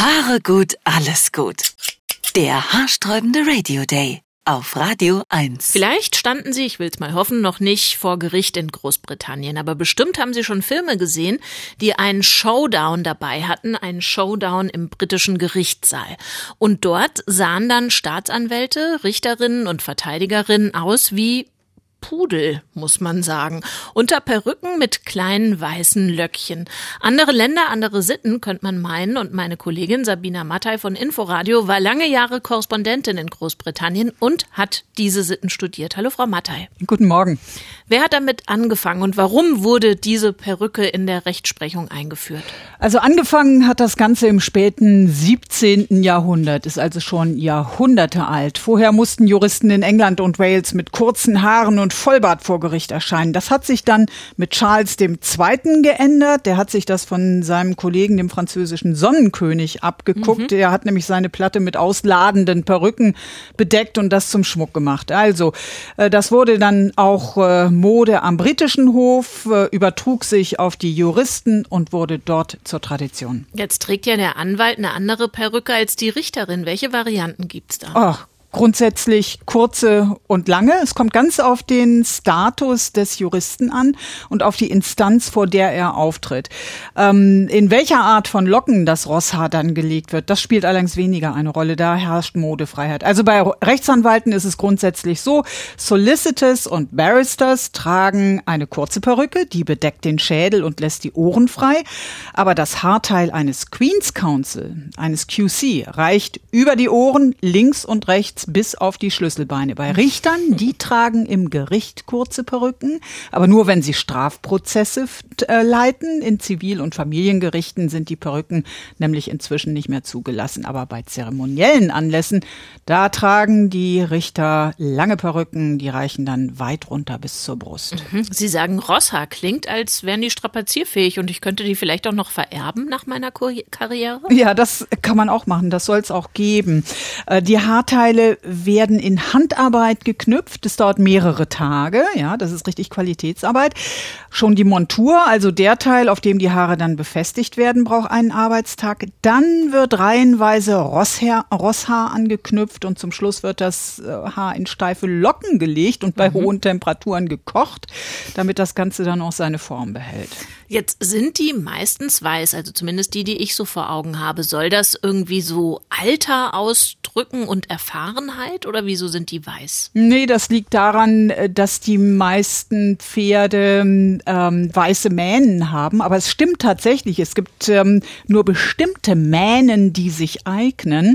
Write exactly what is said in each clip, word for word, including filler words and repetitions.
Haare gut, alles gut. Der haarsträubende Radio Day auf Radio eins. Vielleicht standen Sie, ich will's mal hoffen, noch nicht vor Gericht in Großbritannien, aber bestimmt haben Sie schon Filme gesehen, die einen Showdown dabei hatten, einen Showdown im britischen Gerichtssaal. Und dort sahen dann Staatsanwälte, Richterinnen und Verteidigerinnen aus wie Pudel, muss man sagen. Unter Perücken mit kleinen weißen Löckchen. Andere Länder, andere Sitten, könnte man meinen. Und meine Kollegin Sabina Mattei von Inforadio war lange Jahre Korrespondentin in Großbritannien und hat diese Sitten studiert. Hallo, Frau Mattei. Guten Morgen. Wer hat damit angefangen und warum wurde diese Perücke in der Rechtsprechung eingeführt? Also angefangen hat das Ganze im späten siebzehnten Jahrhundert, ist also schon Jahrhunderte alt. Vorher mussten Juristen in England und Wales mit kurzen Haaren und Vollbart vor Gericht erscheinen. Das hat sich dann mit Charles der Zweite geändert. Der hat sich das von seinem Kollegen, dem französischen Sonnenkönig, abgeguckt. Mhm. Der hat nämlich seine Platte mit ausladenden Perücken bedeckt und das zum Schmuck gemacht. Also, das wurde dann auch Mode am britischen Hof, übertrug sich auf die Juristen und wurde dort zur Tradition. Jetzt trägt ja der Anwalt eine andere Perücke als die Richterin. Welche Varianten gibt's da? Ach. Grundsätzlich kurze und lange. Es kommt ganz auf den Status des Juristen an und auf die Instanz, vor der er auftritt. Ähm, in welcher Art von Locken das Rosshaar dann gelegt wird, das spielt allerdings weniger eine Rolle. Da herrscht Modefreiheit. Also bei Rechtsanwälten ist es grundsätzlich so, Solicitors und Barristers tragen eine kurze Perücke, die bedeckt den Schädel und lässt die Ohren frei. Aber das Haarteil eines Queen's Counsel, eines Q C, reicht über die Ohren links und rechts bis auf die Schlüsselbeine. Bei Richtern, die tragen im Gericht kurze Perücken, aber nur wenn sie Strafprozesse äh, leiten. In Zivil- und Familiengerichten sind die Perücken nämlich inzwischen nicht mehr zugelassen. Aber bei zeremoniellen Anlässen, da tragen die Richter lange Perücken, die reichen dann weit runter bis zur Brust. Mhm. Sie sagen, Rosshaar klingt, als wären die strapazierfähig und ich könnte die vielleicht auch noch vererben nach meiner Karriere? Ja, das kann man auch machen, das soll es auch geben. Äh, die Haarteile werden in Handarbeit geknüpft. Das dauert mehrere Tage. Ja, das ist richtig Qualitätsarbeit. Schon die Montur, also der Teil, auf dem die Haare dann befestigt werden, braucht einen Arbeitstag. Dann wird reihenweise Rosshaar, Rosshaar angeknüpft und zum Schluss wird das Haar in steife Locken gelegt und bei mhm. hohen Temperaturen gekocht, damit das Ganze dann auch seine Form behält. Jetzt sind die meistens weiß, also zumindest die, die ich so vor Augen habe. Soll das irgendwie so Alter ausdrücken und Erfahrenheit oder wieso sind die weiß? Nee, das liegt daran, dass die meisten Pferde ähm, weiße Mähnen haben. Aber es stimmt tatsächlich, es gibt ähm, nur bestimmte Mähnen, die sich eignen.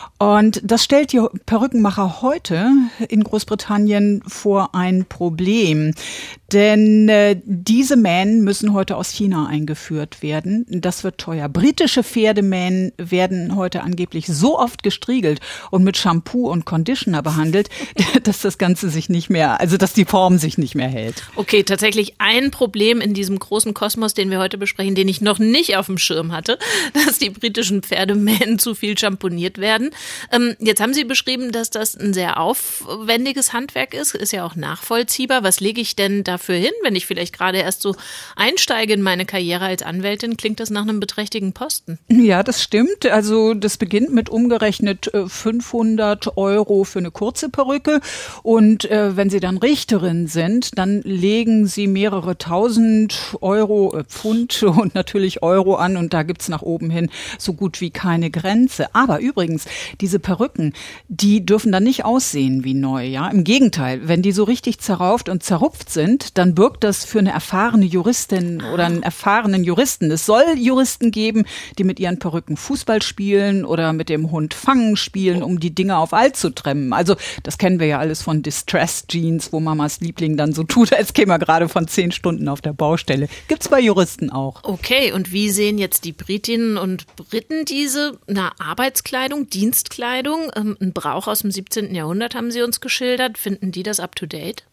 Und das stellt die Perückenmacher heute in Großbritannien vor ein Problem. Denn äh, diese Mähnen müssen heute aus China eingeführt werden. Das wird teuer. Britische Pferdemähnen werden heute angeblich so oft gestriegelt und mit Shampoo und Conditioner behandelt, dass das Ganze sich nicht mehr, also dass die Form sich nicht mehr hält. Okay, tatsächlich ein Problem in diesem großen Kosmos, den wir heute besprechen, den ich noch nicht auf dem Schirm hatte, dass die britischen Pferdemähnen zu viel schamponiert werden. Ähm, jetzt haben Sie beschrieben, dass das ein sehr aufwendiges Handwerk ist, ist ja auch nachvollziehbar. Was lege ich denn dafür hin, wenn ich vielleicht gerade erst so einsteige in meine Karriere als Anwältin? Klingt das nach einem beträchtigen Posten? Ja, das stimmt. Also das beginnt mit umgerechnet fünfhundert Euro für eine kurze Perücke und äh, wenn Sie dann Richterin sind, dann legen Sie mehrere tausend Euro, äh, Pfund und natürlich Euro an und da gibt's nach oben hin so gut wie keine Grenze. Aber übrigens, diese Perücken, die dürfen dann nicht aussehen wie neu. Ja, im Gegenteil, wenn die so richtig zerrauft und zerrupft sind, dann birgt das für eine erfahrene Juristin oder einen erfahrenen Juristen. Es soll Juristen geben, die mit ihren Perücken Fußball spielen oder mit dem Hund Fangen spielen, um die Dinge auf alt zu trimmen. Also das kennen wir ja alles von Distress Jeans, wo Mamas Liebling dann so tut, als käme er gerade von zehn Stunden auf der Baustelle. Gibt's bei Juristen auch. Okay, und wie sehen jetzt die Britinnen und Briten diese na, Arbeitskleidung, Dienstkleidung, ähm, ein Brauch aus dem siebzehnten Jahrhundert haben Sie uns geschildert. Finden die das up to date?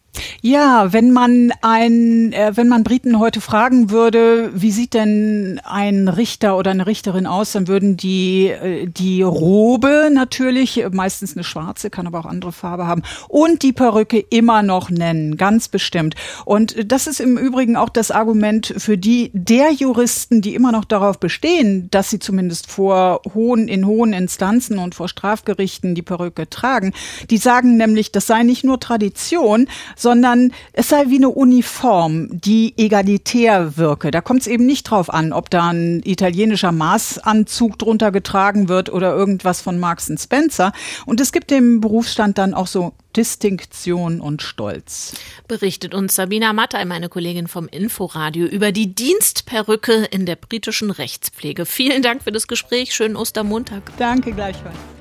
Ja, wenn man ein, äh, wenn man Briten heute fragen würde, wie sieht denn ein Richter oder eine Richterin aus, dann würden die äh, die Robe natürlich, meistens eine schwarze, kann aber auch andere Farbe haben, und die Perücke immer noch nennen, ganz bestimmt. Und das ist im Übrigen auch das Argument für die der Juristen, die immer noch darauf bestehen, dass sie zumindest vor hohen in hohen Instanzen und vor Strafgerichten die Perücke tragen. Die sagen nämlich, das sei nicht nur Tradition, sondern es sei wie eine Uniform, die egalitär wirke. Da kommt es eben nicht drauf an, ob da ein italienischer Maßanzug drunter getragen wird oder irgendwas von Marks and Spencer. Und es gibt dem Berufsstand dann auch so Distinktion und Stolz. Berichtet uns Sabina Mattei, meine Kollegin vom Inforadio, über die Dienstperücke in der britischen Rechtspflege. Vielen Dank für das Gespräch. Schönen Ostermontag. Danke gleichfalls.